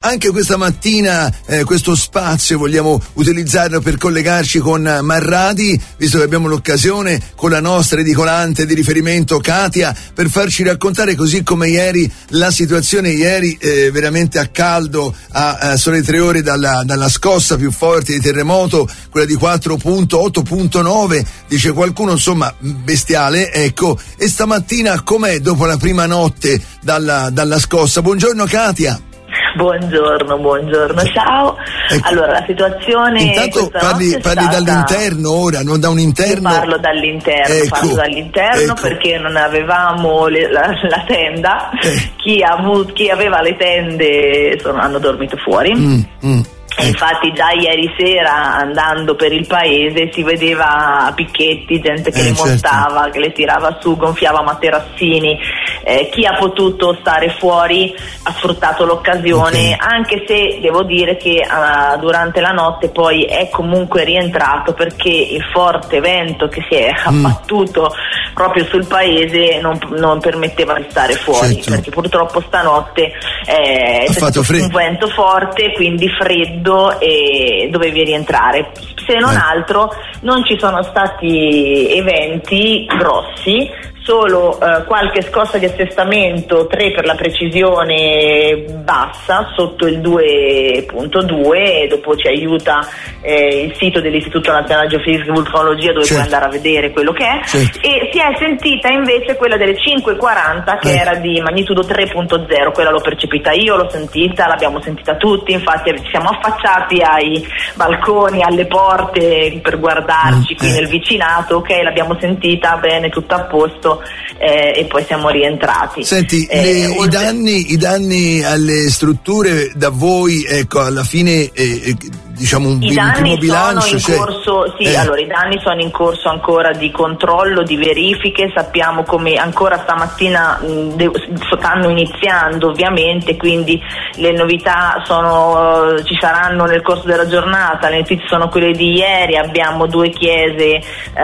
anche questa mattina questo spazio vogliamo utilizzarlo per collegarci con Marradi, visto che abbiamo l'occasione con la nostra edicolante di riferimento Katia, per farci raccontare, così come ieri, la situazione ieri veramente a caldo, a sole 3 ore dalla scossa più forte di terremoto, quella di 4.8.9, dice qualcuno, insomma bestiale, ecco. E stamattina com'è dopo la prima notte dalla scossa? Buongiorno Katia. Buongiorno, ciao. Ecco. Allora, la situazione... Intanto parli dall'interno ora, non da un interno? Io parlo dall'interno, ecco. Perché non avevamo la tenda. Chi aveva le tende hanno dormito fuori. E infatti già ieri sera, andando per il paese, si vedeva picchetti, gente che le montava, certo, che le tirava su, gonfiava materassini. Chi ha potuto stare fuori ha sfruttato l'occasione, anche se devo dire che durante la notte poi è comunque rientrato, perché il forte vento che si è abbattuto proprio sul paese non permetteva di stare fuori, certo, perché purtroppo stanotte è stato un vento forte, quindi freddo, e dovevi rientrare. Se non altro non ci sono stati eventi grossi, solo qualche scossa di assestamento, 3 per la precisione bassa, sotto il 2.2, e dopo ci aiuta il sito dell'Istituto Nazionale Geofisica e Vulcanologia, dove puoi andare a vedere quello che è, e si è sentita invece quella delle 5.40 che era di magnitudo 3.0, quella l'ho percepita io, l'ho sentita, l'abbiamo sentita tutti, infatti ci siamo affacciati ai balconi, alle porte per guardarci qui nel vicinato, l'abbiamo sentita bene, tutto a posto. E poi siamo rientrati. Senti, i danni alle strutture da voi, ecco, alla fine diciamo un primo bilancio? Allora, i danni sono in corso ancora di controllo, di verifiche. Sappiamo come ancora stamattina stanno iniziando, ovviamente, quindi le novità ci saranno nel corso della giornata. Le notizie sono quelle di ieri, abbiamo due chiese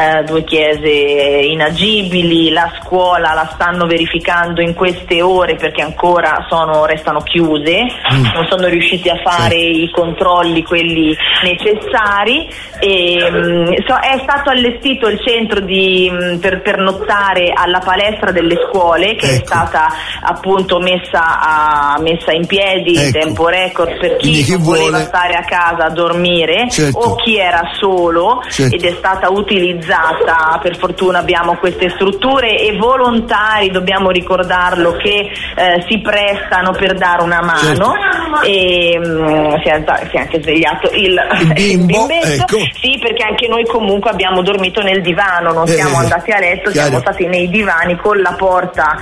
inagibili, la scuola la stanno verificando in queste ore perché ancora restano chiuse, non sono riusciti a fare i controlli quelli necessari, e è stato allestito il centro per nottare alla palestra delle scuole, che è stata appunto messa in piedi in tempo record per chi voleva stare a casa a dormire, o chi era solo, ed è stata utilizzata, per fortuna abbiamo queste strutture, e volontari, dobbiamo ricordarlo, che si prestano per dare una mano, e si è anche svegliato il bimbetto, sì, perché anche noi comunque abbiamo dormito nel divano, non siamo andati a letto, siamo stati nei divani con la porta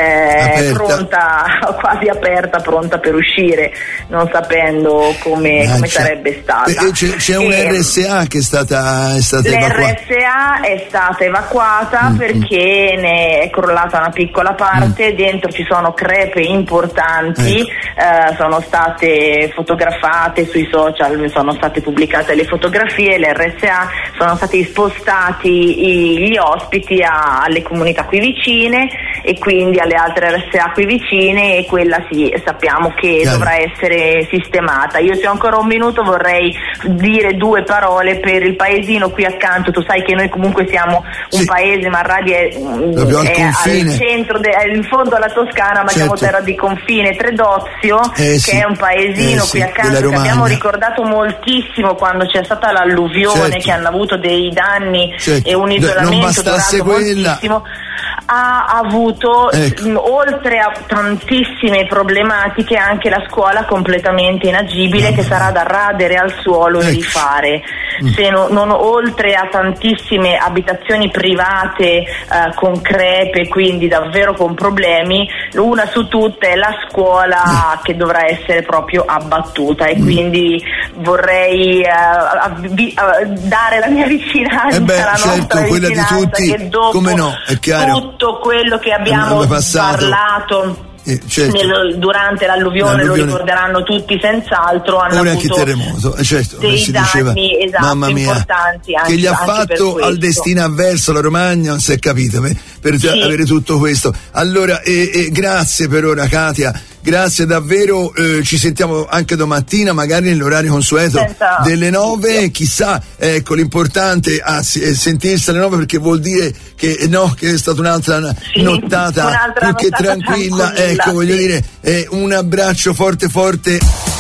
pronta, quasi aperta, pronta per uscire, non sapendo come sarebbe stata. C'è un RSA che è stata evacuata. L'RSA è stata evacuata perché ne è crollata una piccola parte, dentro ci sono crepe importanti, sono state fotografate sui social, sono state pubblicate le fotografie, l'RSA, sono stati spostati gli ospiti alle comunità qui vicine, e quindi alle altre RSA qui vicine, e quella sappiamo che dovrà essere sistemata. Io, se ho ancora un minuto, vorrei dire 2 parole per il paesino qui accanto. Tu sai che noi comunque siamo un paese, Marradi è al centro, in fondo alla Toscana, ma siamo terra di confine, Tredozio, che è un paesino qui accanto, che abbiamo ricordato moltissimo quando c'è stata l'alluvione, che hanno avuto dei danni e un isolamento durato moltissimo. Ha avuto, oltre a tantissime problematiche, anche la scuola completamente inagibile, che sarà da radere al suolo e rifare. Se non oltre a tantissime abitazioni private con crepe, quindi davvero con problemi, una su tutte è la scuola che dovrà essere proprio abbattuta, e quindi vorrei dare la mia vicinanza, la nostra quella vicinanza, di tutti, che dopo come no, è chiaro, tutto quello che abbiamo parlato durante l'alluvione, lo ricorderanno tutti senz'altro, hanno avuto anche il terremoto, dei danni mamma mia, importanti, che gli ha fatto al destino avverso la Romagna, non si è capito, per avere tutto questo. Allora grazie per ora, Katia, grazie davvero, ci sentiamo anche domattina, magari nell'orario consueto delle 9, chissà, ecco, l'importante è sentirsi alle 9 perché vuol dire che è stata un'altra nottata più che tranquilla, ecco, voglio dire, un abbraccio forte forte.